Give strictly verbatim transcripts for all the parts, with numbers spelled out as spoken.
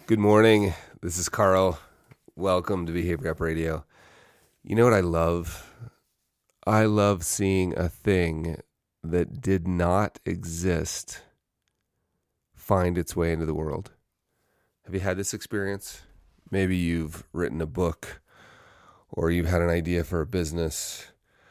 Good morning. This is Carl. Welcome to Behavior Up Radio. You know what I love? I love seeing a thing that did not exist find its way into the world. Have you had this experience? Maybe you've written a book, or you've had an idea for a business,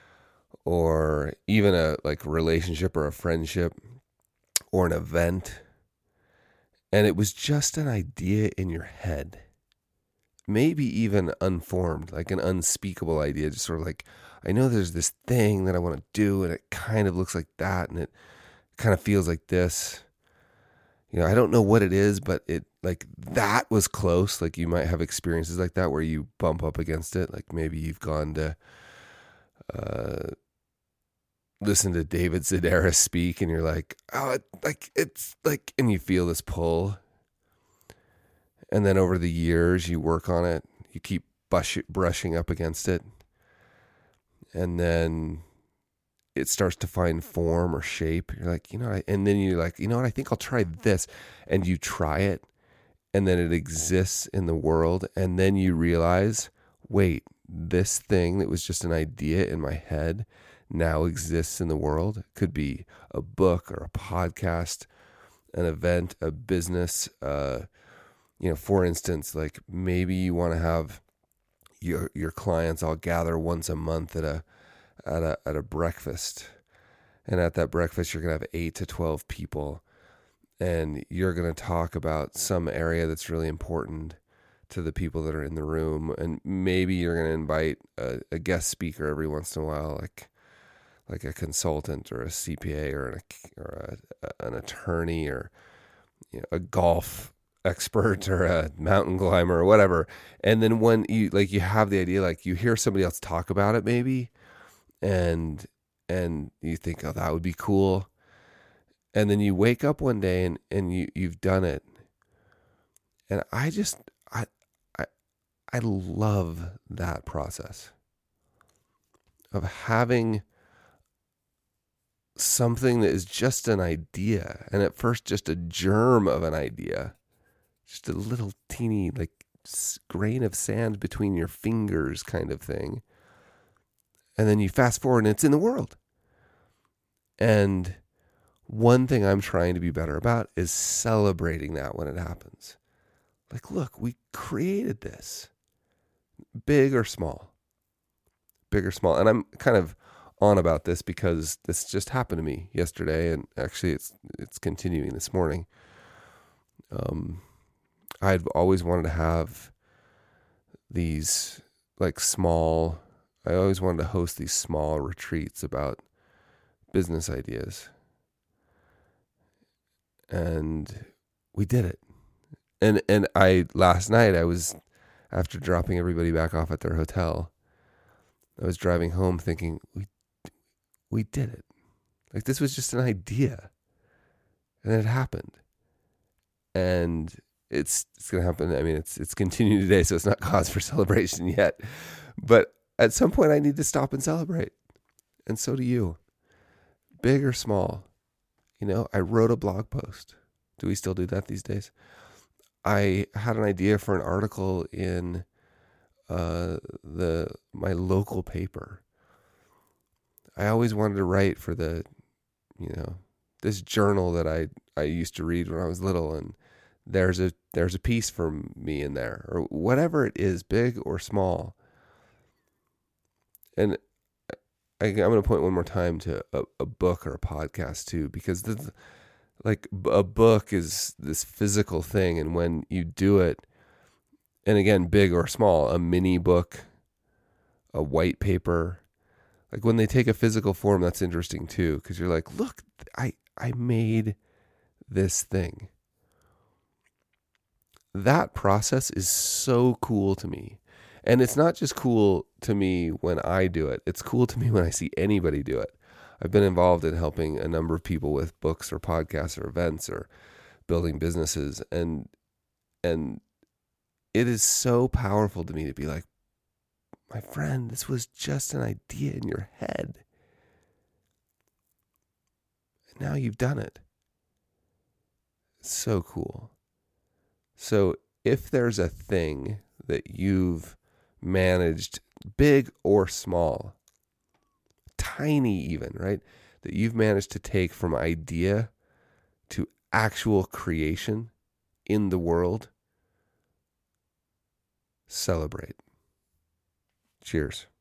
or even a like relationship or a friendship or an event. And it was just an idea in your head, maybe even unformed, like an unspeakable idea, just sort of like, I know there's this thing that I want to do, and it kind of looks like that, and it kind of feels like this. You know, I don't know what it is, but it like that was close. Like you might have experiences like that where you bump up against it. Like maybe you've gone to uh, listen to David Sedaris speak, and you're like, oh, it, like it's like, and you feel this pull. And then over the years, you work on it. You keep brush, brushing up against it. And then it starts to find form or shape. You're like, you know, I, and then you're like, you know what, I think I'll try this. And you try it. And then it exists in the world. And then you realize, wait, this thing that was just an idea in my head now exists in the world. It could be a book or a podcast, an event, a business. Uh, you know, for instance, like maybe you want to have your your clients all gather once a month at a at a at a breakfast, and at that breakfast you're gonna have eight to twelve people, and you're gonna talk about some area that's really important to the people that are in the room, and maybe you're gonna invite a, a guest speaker every once in a while, like. like a consultant or a C P A or an, or a, an attorney or you know, a golf expert or a mountain climber or whatever. And then when you like you have the idea, like you hear somebody else talk about it maybe, and and you think, oh, that would be cool. And then you wake up one day and, and you, you've done it. And I just I I I love that process of having something that is just an idea, and at first just a germ of an idea, just a little teeny like grain of sand between your fingers kind of thing, and then you fast forward and it's in the world. And one thing I'm trying to be better about is celebrating that when it happens. Like, look, we created this, big or small, big or small. And I'm kind of on about this because this just happened to me yesterday, and actually it's it's continuing this morning. Um, I'd always wanted to have these like small, I always wanted to host these small retreats about business ideas. And we did it. And and I last night I was, after dropping everybody back off at their hotel, I was driving home thinking, we We did it. Like this was just an idea, and it happened. And it's it's gonna happen. I mean, it's it's continuing today, so it's not cause for celebration yet. But at some point, I need to stop and celebrate, and so do you, big or small. You know, I wrote a blog post. Do we still do that these days? I had an idea for an article in uh, the my local paper. I always wanted to write for the, you know, this journal that I, I used to read when I was little, and there's a there's a piece for me in there, or whatever it is, big or small. And I, I'm going to point one more time to a, a book or a podcast too, because the, like a book is this physical thing, and when you do it, and again, big or small, a mini book, a white paper. Like when they take a physical form, that's interesting too, because you're like, look, I, I made this thing. That process is so cool to me. And it's not just cool to me when I do it. It's cool to me when I see anybody do it. I've been involved in helping a number of people with books or podcasts or events or building businesses. And, and it is so powerful to me to be like, my friend, this was just an idea in your head. And now you've done it. It's so cool. So if there's a thing that you've managed, big or small, tiny even, right, that you've managed to take from idea to actual creation in the world, celebrate. Cheers.